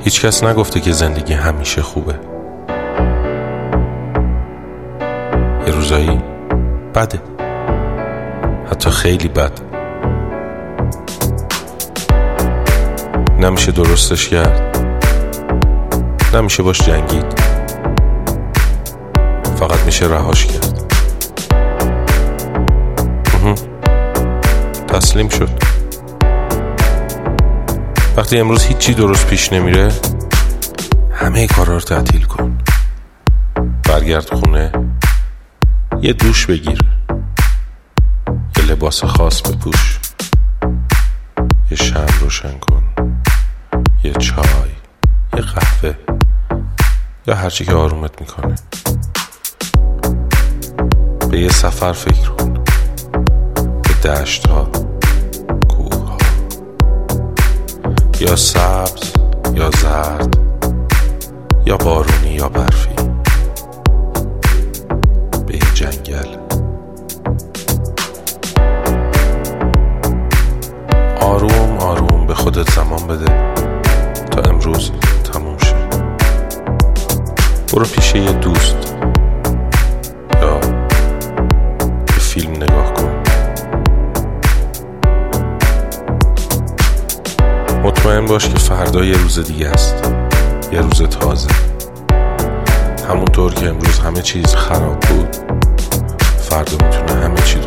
هیچ کس نگفته که زندگی همیشه خوبه. یه روزایی بده، حتی خیلی بد. نمیشه درستش کرد، نمیشه باش جنگید، فقط میشه رهاش کرد. تسلیم شد. وقتی امروز هیچی درست پیش نمیره، همه کارا رو تعطیل کن. برگرد خونه، یه دوش بگیر، یه لباس خاص بپوش، یه شمع روشن کن، یه چای، یه قهوه، یا هرچی که آرومت میکنه. به یه سفر فکر کن، به دشت ها، کوه ها، یا سبز یا زرد، یا بارونی یا برفی، به یه جنگل. آروم آروم به خودت زمان بده تا امروز تموم شه. برو پیش یه دوست یا یه فیلم نگاه کن. مطمئن باش که فردا یه روز دیگه است، یه روز تازه. همونطور که امروز همه چیز خراب بود، فردا میتونه همه چی